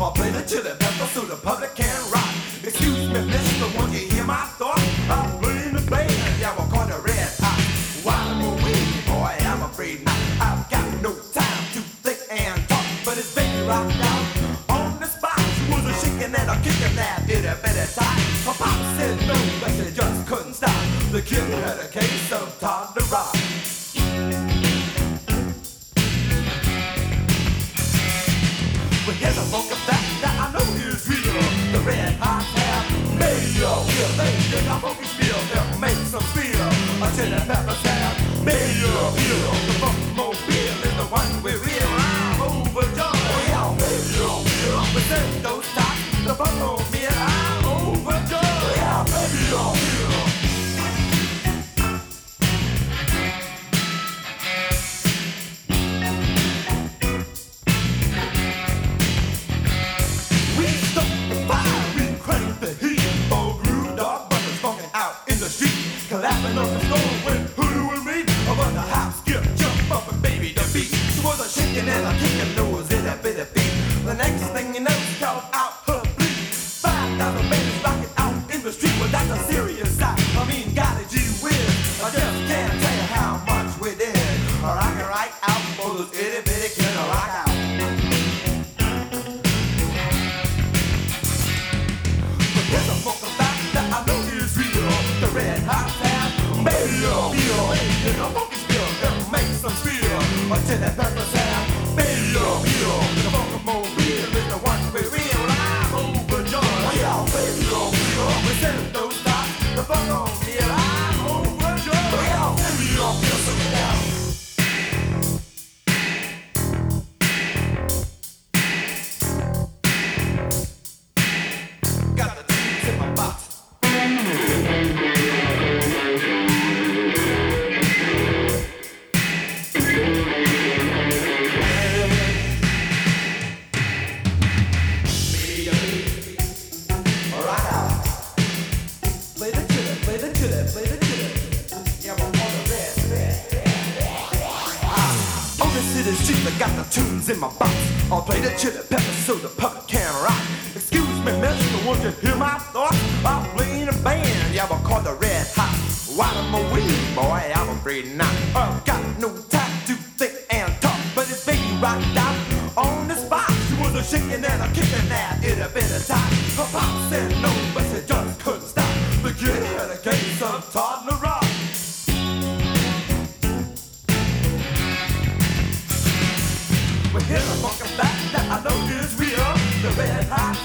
I'll play the chili pepper so the public can rock. Excuse me, mister, won't you hear my thoughts? I'm playing the band, yeah, we'll call the red hot. While I'm away, boy, I'm afraid not. I've got no time to think and talk, but it's baby rocked out on the spot. She was a shaking and a kicking that did a bit of time. Her pop said no, but she just couldn't stop. The kid had a case of toddler rock. But here's a funky fact that I know is real. The red hot have made you feel. They dig a funky spiel that makes them feel. A chili peppers have made you feel. The funkmobile is the one we real. I'm overjoyed. Oh yeah, made you feel. We send those tops. The funkmobile, I'm overjoyed. Oh yeah, made you feel. Clapping up the floor with who and me. But the house skip, jump up and baby the beat. She was a shaking and a kicking nose in a bit of beat. The next thing you know, she called out her bleed. 5,000 babies rocking out in the street. Well, that's a serious sight. I mean, golly gee whiz. I just can't tell you how much we did. Rockin' right out for those itty bitty kids to rock out. But here's a funky fact that I know is real. The red hot you know, funky spill that makes them feel. Until that pepper sound, feel. The funkmobile is the one we real. I'm overjoyed. We all feel. We send those tops. The funkmobile, I'm overjoyed. We all feel. So get down. Got the tunes in my box. I got the tunes in my box. I'll play the chili peppers so the public can rock. Excuse me, mister, won't you hear my thoughts? I'm playing a band, yeah, we'll call the red hot. While I'm away, boy, I'm afraid not. I've got no time to think and talk, but it's baby rocked out on the spot. She was a shaking and a kicking that in a bit of time. Her pop said no, but she just couldn't stop. The kid had a case of toddler rock. Well, here's a funky fact that I know is real. The red hot